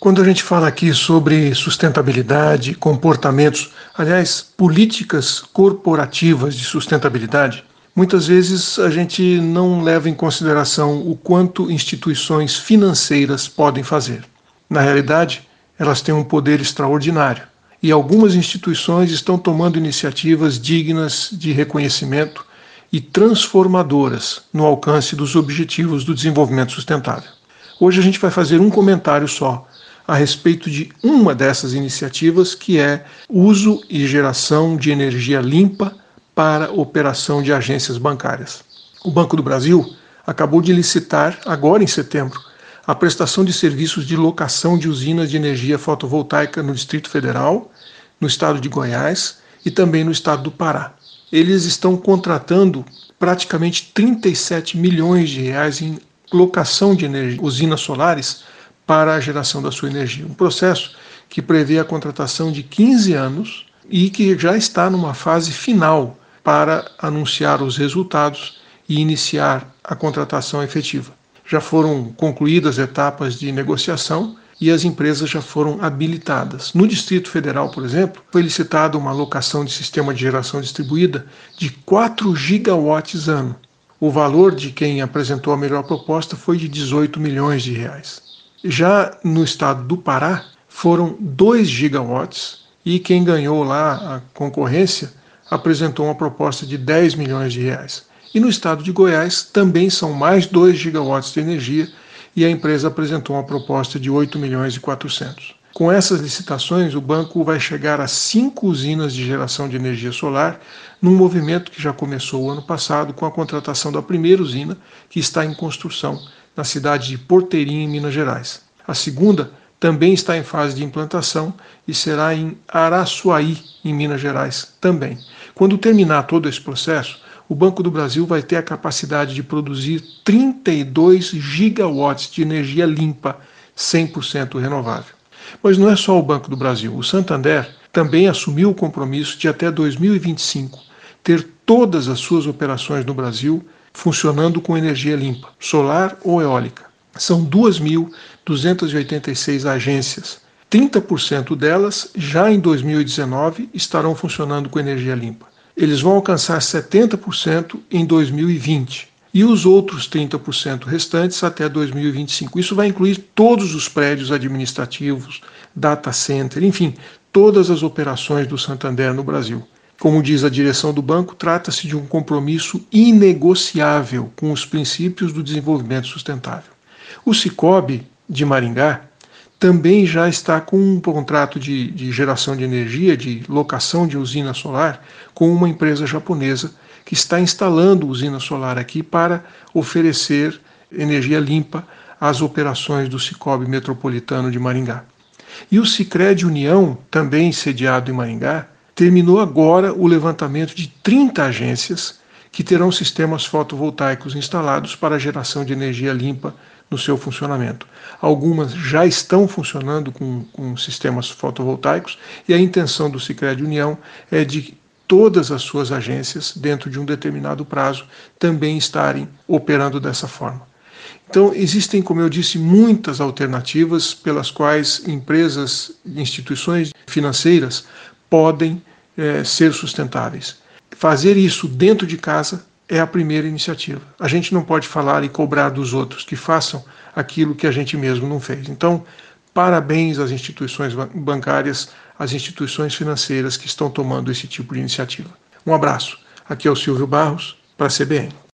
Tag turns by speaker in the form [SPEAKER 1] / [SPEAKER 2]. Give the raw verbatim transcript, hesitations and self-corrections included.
[SPEAKER 1] Quando a gente fala aqui sobre sustentabilidade, comportamentos, aliás, políticas corporativas de sustentabilidade, muitas vezes a gente não leva em consideração o quanto instituições financeiras podem fazer. Na realidade, elas têm um poder extraordinário e algumas instituições estão tomando iniciativas dignas de reconhecimento e transformadoras no alcance dos objetivos do desenvolvimento sustentável. Hoje a gente vai fazer um comentário só a respeito de uma dessas iniciativas, que é uso e geração de energia limpa para operação de agências bancárias. O Banco do Brasil acabou de licitar, agora em setembro, a prestação de serviços de locação de usinas de energia fotovoltaica no Distrito Federal, no estado de Goiás e também no estado do Pará. Eles estão contratando praticamente trinta e sete milhões de reais em locação de energia, usinas solares para a geração da sua energia. Um processo que prevê a contratação de quinze anos e que já está numa fase final para anunciar os resultados e iniciar a contratação efetiva. Já foram concluídas etapas de negociação e as empresas já foram habilitadas. No Distrito Federal, por exemplo, foi licitada uma locação de sistema de geração distribuída de quatro gigawatts ano. O valor de quem apresentou a melhor proposta foi de dezoito milhões de reais. Já no estado do Pará, foram dois gigawatts e quem ganhou lá a concorrência apresentou uma proposta de dez milhões de reais. E no estado de Goiás também são mais dois gigawatts de energia e a empresa apresentou uma proposta de oito milhões e quatrocentos. Com essas licitações, o banco vai chegar a cinco usinas de geração de energia solar, num movimento que já começou o ano passado com a contratação da primeira usina, que está em construção na cidade de Porteirinha, em Minas Gerais. A segunda também está em fase de implantação e será em Araçuaí, em Minas Gerais, também. Quando terminar todo esse processo, o Banco do Brasil vai ter a capacidade de produzir trinta e dois gigawatts de energia limpa, cem por cento renovável. Mas não é só o Banco do Brasil. O Santander também assumiu o compromisso de até dois mil e vinte e cinco ter todas as suas operações no Brasil funcionando com energia limpa, solar ou eólica. São duas mil duzentas e oitenta e seis agências. trinta por cento delas, já em dois mil e dezenove, estarão funcionando com energia limpa. Eles vão alcançar setenta por cento em dois mil e vinte e os outros trinta por cento restantes até dois mil e vinte e cinco. Isso vai incluir todos os prédios administrativos, data center, enfim, todas as operações do Santander no Brasil. Como diz a direção do banco, trata-se de um compromisso inegociável com os princípios do desenvolvimento sustentável. O Sicoob de Maringá também já está com um contrato de, de geração de energia, de locação de usina solar, com uma empresa japonesa que está instalando usina solar aqui para oferecer energia limpa às operações do Sicoob Metropolitano de Maringá. E o Sicredi União, também sediado em Maringá, terminou agora o levantamento de trinta agências que terão sistemas fotovoltaicos instalados para a geração de energia limpa no seu funcionamento. Algumas já estão funcionando com, com sistemas fotovoltaicos e a intenção do Sicredi União é de todas as suas agências, dentro de um determinado prazo, também estarem operando dessa forma. Então, existem, como eu disse, muitas alternativas pelas quais empresas e instituições financeiras podem é, ser sustentáveis. Fazer isso dentro de casa é a primeira iniciativa. A gente não pode falar e cobrar dos outros que façam aquilo que a gente mesmo não fez. Então, parabéns às instituições bancárias, às instituições financeiras que estão tomando esse tipo de iniciativa. Um abraço. Aqui é o Silvio Barros, para a C B N.